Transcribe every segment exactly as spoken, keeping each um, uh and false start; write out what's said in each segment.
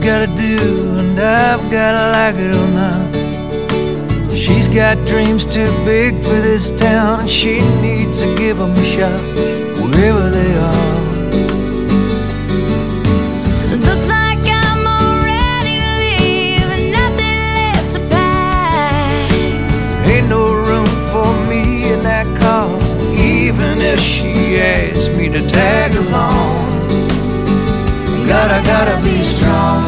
gotta do, and I've gotta like it or not. She's got dreams too big for this town, and she needs to give them a shot wherever they are. Looks like I'm all ready to leave and nothing left to pack. Ain't no room for me in that car, even if she asked me to tag along. Gotta, gotta be strong.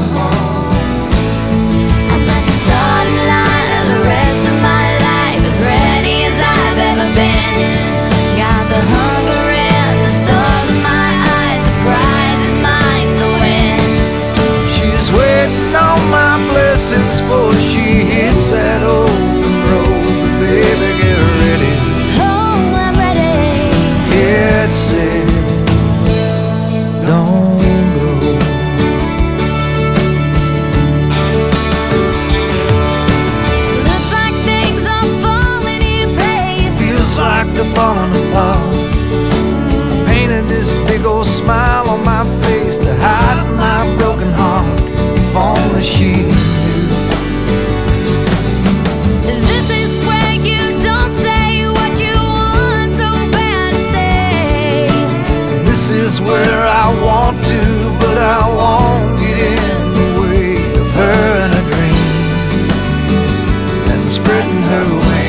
I'm at the starting line of the rest of my life, as ready as I've ever been. Got the hunger and the stars in my eyes, the prize is mine to win. She's waiting on my blessings before she hits that open road. Baby, get ready. Oh, I'm ready. Get set. Don't falling apart. I painted this big old smile on my face to hide my broken heart. If only she knew. This is where you don't say what you want so bad to say. This is where I want to, but I won't get in the way of her and a dream and spreading her wings.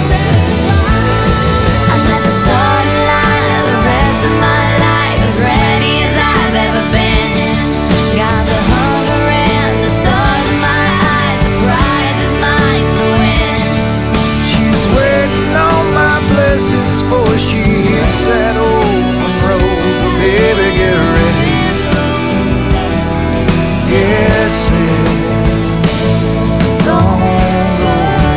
Before she hits that open road, baby, get ready, get set, don't go.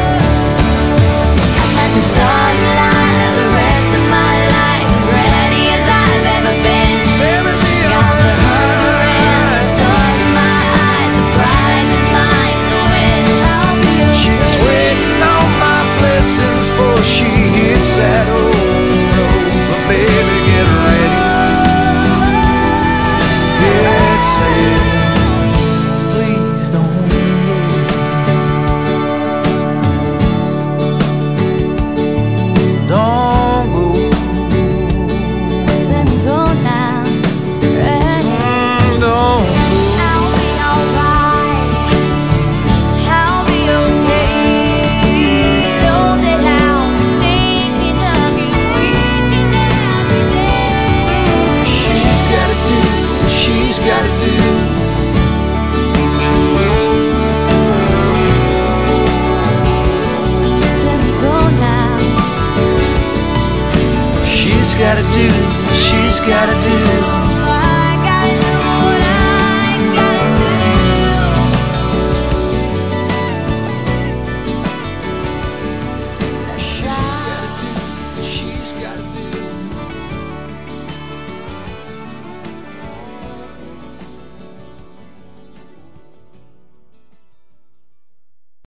I'm at the starting line of the rest of my life, as ready as I've ever been. Got the hunger and the stars in my eyes, the prize is mine to win. She's waiting on my blessings before she hits that open. Baby, get ready. Get set. Please don't go. Don't go. Let me go now. Right. Mm, don't go. I'll be alright. I'll be okay. Know that I'm thinking of you each and every day. She's gotta do what she's gotta do. Let me go now. She's gotta do what she's gotta do.